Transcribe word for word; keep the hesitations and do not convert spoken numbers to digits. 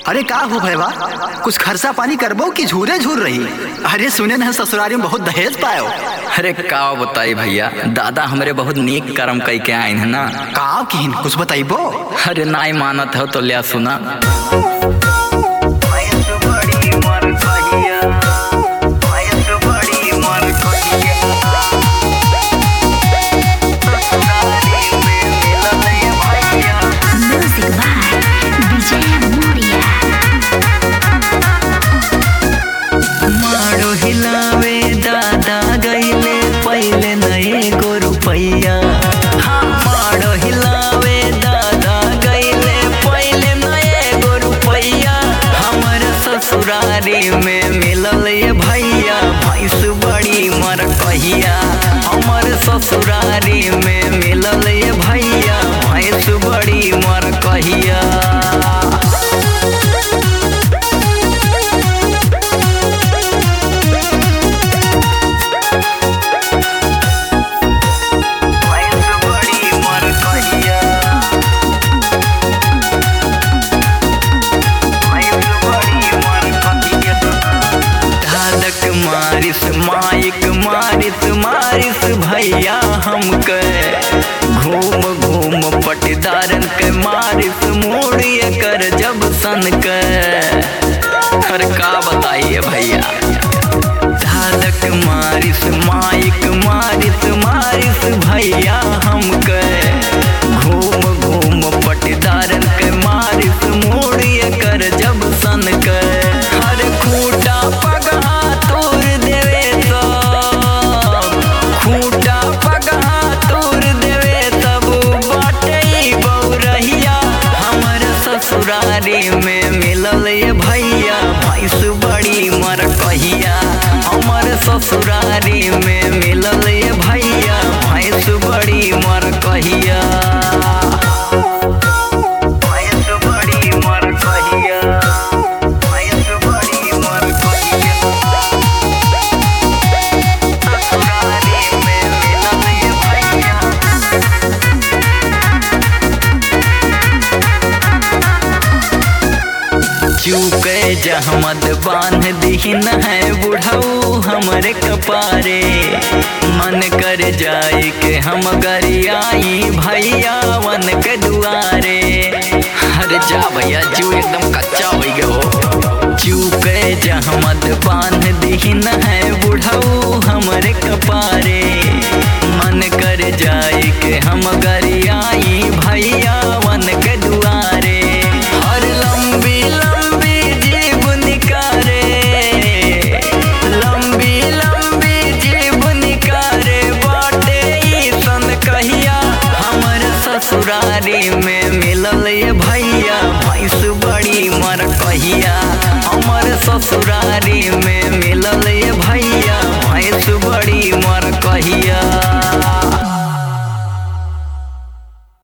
अरे का हो भैया, कुछ खर्चा पानी करबो कि झूरे झूर रही? अरे सुने न ससुरारी में बहुत दहेज पायो। अरे का बताई भैया, दादा हमरे बहुत नीक कर्म कई के आइन है ना। का किन कुछ बताइबो? अरे नाई मानत हो तो लिया सुना। हिलावे दादा गईले पहले नए गो रुपैया। हाँ मारो हिलावे दादा गईले पहले नए गो रुपैया। हमर ससुरारी में मिलल ये भैया भैंस बड़ी मर कहिया। हमर ससुरारी में मिलल ये भैया भैंस बड़ी मर कहिया। मारिस माइक मारिस मारिस भैया हमके घूम घूम पटीदारन के मारिस मोड़िए कर जब सन के। हर का बताइए भैया, धादक मारिस माइक मारिस मारिस भैया हमके घूम घूम पटीदारन के मारिस मोड़िए कर जब सन के। हर खूटा पगहा ससुरारी में मिलल ये भैया भैंस बड़ी मर कहिया। हमर ससुरारी में मिलल ये भैया भैंस बड़ी मर कहिया। भैंस बड़ी मर कहिया, भैंस बड़ी मर कहिया। ससुरारी में मिलल ये भैया। चूके जहमत बांध दीन है बुढ़ऊ हमरे कपारे। मन कर जाए के हम गरियाई भैया वन के दुआरे। अरे जा भैया जू एकदम कच्चा हो गयो। चूके जहमत बांध दीन है बुढ़ऊ हमरे कपारे। मन कर जाए के हम गरियाई भैया वन के दुआरे। हर लंबी लंबी जीव निकारे, लंबी लंबी जीव निकारे बाटे सन कहिया। हमर ससुरारी में मिलल ये भैया भैंस बड़ी मर कहिया। हमर ससुरारी में